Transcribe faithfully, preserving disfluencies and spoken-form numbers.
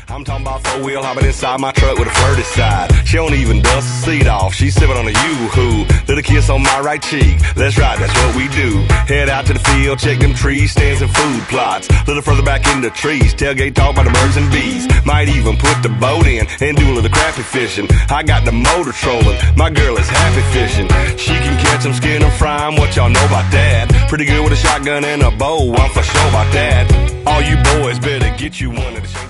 I'm talking about four-wheel hopping inside my truck with a flirty side. She don't even dust the seat off, she's sipping on a yoo-hoo. Little kiss on my right cheek, let's ride, that's what we do. Head out to the field, check them trees, stands and food plots. Little further back in the trees, tailgate talk about the birds and bees. Might even put the boat in and do a little crappie fishing. I got the motor trolling, my girl is happy fishing. She can catch them, skin them, fry them, what y'all know about that? Pretty good with a shotgun and a bow, I'm for sure about that. All you boys better get you one of the